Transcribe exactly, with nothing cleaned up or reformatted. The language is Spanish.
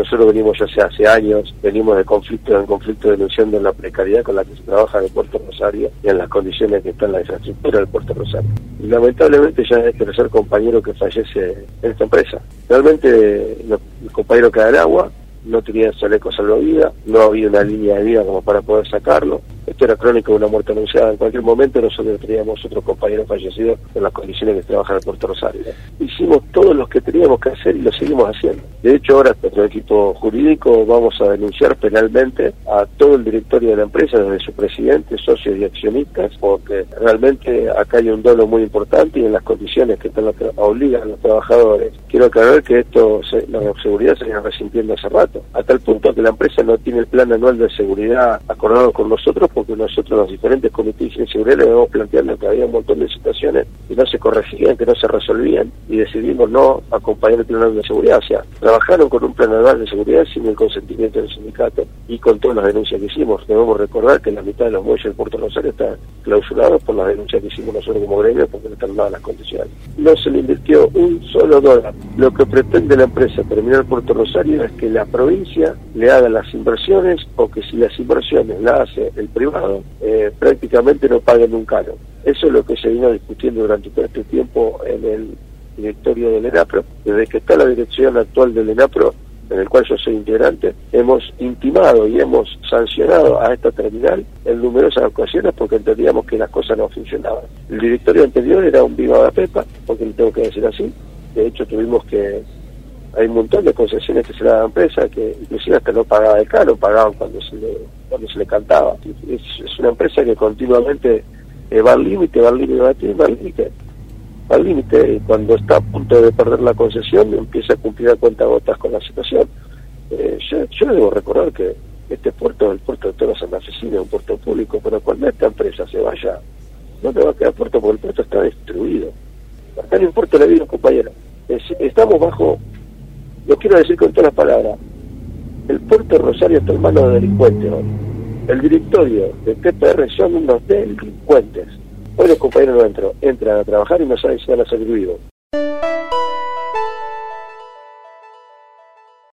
nosotros venimos ya hace, hace años, venimos de conflicto en conflicto denunciando la precariedad con la que se trabaja en el Puerto Rosario y en las condiciones que está en la infraestructura del Puerto Rosario. Y lamentablemente ya es el tercer compañero que fallece en esta empresa. Realmente los, el compañero queda en agua, no tenía chaleco salvavidas, no había una línea de vida como para poder sacarlo. Esto era crónico de una muerte anunciada. En cualquier momento nosotros teníamos otro compañero fallecido en las condiciones que trabaja en el Puerto Rosario. Hicimos todo lo que teníamos que hacer y lo seguimos haciendo. De hecho, ahora nuestro equipo jurídico vamos a denunciar penalmente a todo el directorio de la empresa, desde su presidente, socios y accionistas, porque realmente acá hay un dolo muy importante y en las condiciones que están, obligan a los trabajadores. Quiero aclarar que esto, se, la seguridad se viene resintiendo hace rato, a tal punto que la empresa no tiene el plan anual de seguridad acordado con nosotros, porque nosotros los diferentes comités de seguridad le vamos planteando que había un montón de situaciones que no se corregían, que no se resolvían, y decidimos no acompañar el plan anual de seguridad. O sea, trabajaron con un plan anual de seguridad sin el consentimiento del sindicato y con todas las denuncias que hicimos. Debemos recordar que la mitad de los muelles del Puerto Rosario está clausurado por las denuncias que hicimos nosotros como gremio, porque no están dadas las condiciones. No se le invirtió un solo dólar. Lo que pretende la empresa terminar Puerto Rosario es que la provincia le haga las inversiones, o que si las inversiones las hace el privado, eh, prácticamente no paguen un canon. Eso es lo que se vino discutiendo durante todo este tiempo en el directorio del ENAPRO. Desde que está la dirección actual del ENAPRO, en el cual yo soy integrante, hemos intimado y hemos sancionado a esta terminal en numerosas ocasiones porque entendíamos que las cosas no funcionaban. El directorio anterior era un viva la pepa, porque le tengo que decir así. De hecho, tuvimos que... Hay un montón de concesiones que se le dan a la empresa, que inclusive hasta no pagaba el canon, pagaban cuando se le, cuando se le cantaba. Es, es una empresa que continuamente eh, va al límite, va al límite, va al límite, va al límite, y cuando está a punto de perder la concesión empieza a cumplir a cuentagotas con la situación. Eh, yo, yo debo recordar que este puerto, el puerto de Toros Santafesino, es un puerto público, pero cuando esta empresa se vaya, no te va a quedar puerto porque el puerto está destruido. Acá no importa la vida, compañero. Es, estamos bajo... Lo quiero decir con todas las palabras. El Puerto Rosario está en manos de delincuentes hoy. El directorio de T P R son unos delincuentes. Hoy los compañeros no entran, entran a trabajar y no saben si van a salir vivos.